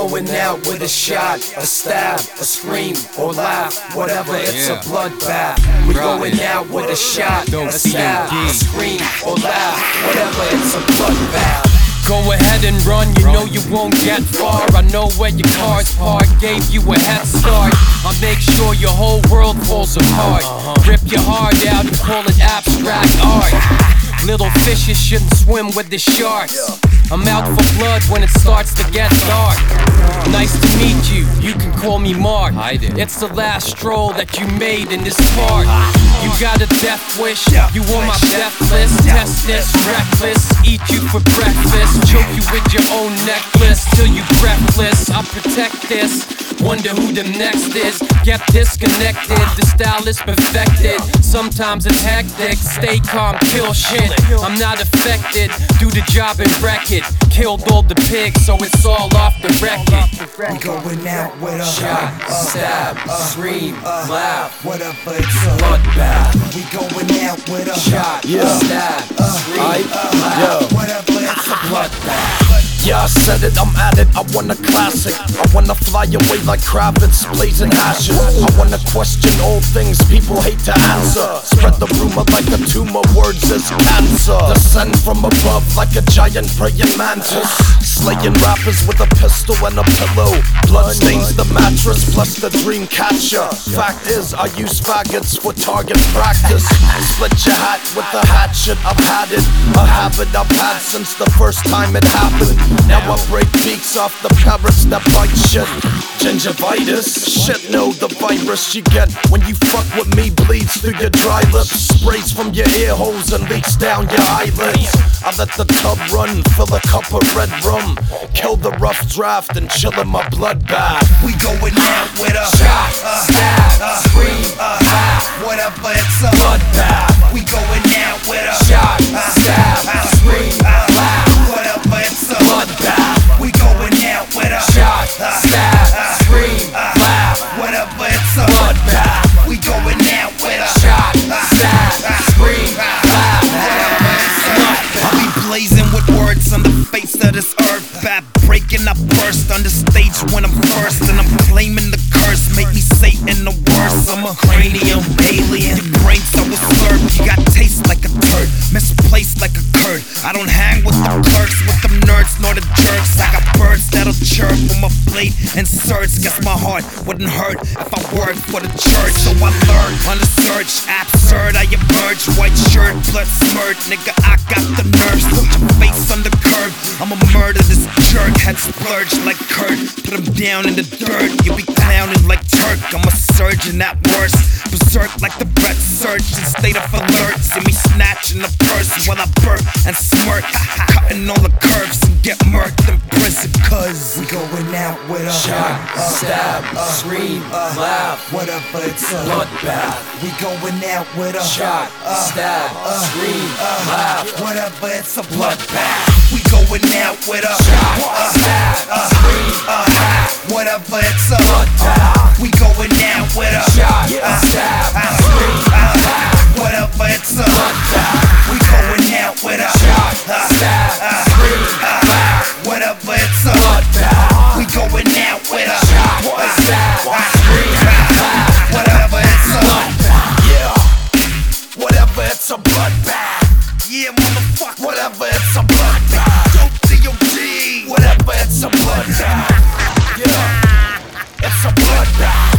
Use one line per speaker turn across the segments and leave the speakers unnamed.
going out with a shot, a stab, a scream, or laugh, whatever, it's a bloodbath. We going out with a shot, a stab, a scream, or laugh, whatever, it's a bloodbath. Go ahead and run, you know you won't get far. I know where your car's parked, gave you a head start. I'll make sure your whole world falls apart. Rip your heart out and call it abstract art. Little fishes shouldn't swim with the sharks. I'm out for blood when it starts to get dark. Nice to meet you, you can call me Mark. It's the last stroll that you made in this park. You got a death wish, you on my death list. Test this, reckless, eat you for breakfast. Choke you with your own necklace till you breathless. I'll protect this, wonder who the next is. Get disconnected, the style is perfected. Sometimes it's hectic, stay calm, kill shit. I'm not affected, do the job and wreck it. Killed all the pigs, so it's all off the record.
We going out with a
shot, stab, scream, laugh,
whatever, it's a
bloodbath.
We going out with a
shot, stab, scream, laugh, whatever, it's a bloodbath.
Yeah, I said it, I'm at it, I want a classic. I wanna fly away like Kravitz, blazing hashes. I wanna question all things people hate to answer. Spread the rumor like a tumor, words is cancer. Descend from above like a giant praying mantis. Slaying rappers with a pistol and a pillow. Blood stains the mattress plus the dream catcher. Fact is, I use faggots for target practice. Split your hat with a hatchet, I've had it. A habit I've had since the first time it happened. Now I break beaks off the parrots that bite shit. Gingivitis, shit, no, the virus you get when you fuck with me bleeds through your dry lips. Sprays from your ear holes and leaks down your eyelids. I let the tub run, fill a cup of red rum. Kill the rough draft and chill in my bloodbath.
We going out with a
shot, stab, scream, laugh,
whatever, it's a
bloodbath.
We going out with a
shot, stab, scream, laugh,
whatever, it's a
bloodbath.
We going out with a
shot, stab, scream, laugh,
whatever, it's a
bloodbath.
We going out with a
shot, stab, scream, laugh,
whatever, it's a
bloodbath.
I'll be blazing with words on the face of this earth. Bad breaking up burst on the stage when I'm first, and I'm claiming the curse. Make me Satan the worst. I'm a cranium alien. Your brain cell was slurped. You got taste like a turd, misplaced like a curd. I don't hang with the clerks, with them nerds, nor the jerks. I got birds that'll chirp when my blade inserts. Guess my heart wouldn't hurt if I worked for the church. So I learned on the search. Absurd, I emerge. White shirt, blood smirk. Nigga, I got the nerves. Put your face on the curb. I'ma murder this jerk. Head splurge like Kurt. Put him down in the dirt. You be clowning like Turk. I'm a surgeon at worst. Berserk like the breath surge in state of alert. See me snatching the purse while I burp and smirk. Cutting all the curves and get murked in prison. Cause we going out with a
shot, stab, scream, laugh,
whatever, it's a
bloodbath.
We going out with a
shot, stab, scream, laugh,
whatever, it's a
bloodbath.
We going out with a
shot, stab, scream, laugh,
whatever, it's a
bloodbath.
We going out with a
shot, stab, scream, laugh,
whatever, it's a
bloodbath.
We going out with a
shot, stab, scream, laugh,
whatever, it's a
bloodbath.
We going out with a
shot, stab, scream, laugh,
whatever, it's a
bloodbath.
Yeah, whatever, it's a bloodbath.
Yeah, motherfucker,
Whatever, it's a bloodbath.
dope D.O.G.
Whatever, it's a bloodbath. Yeah, it's a bloodbath.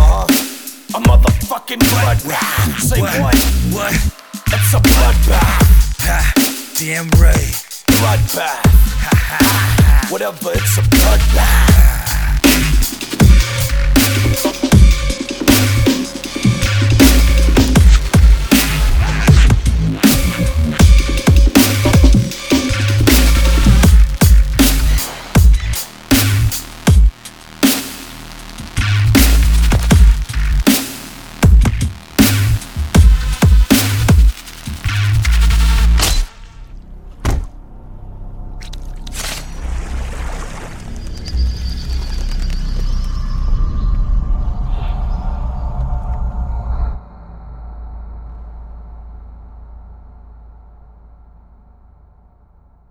A motherfucking bloodbath. Say what?
What?
It's a bloodbath.
Ha, damn right.
Bloodbath. Whatever, it's a bloodbath.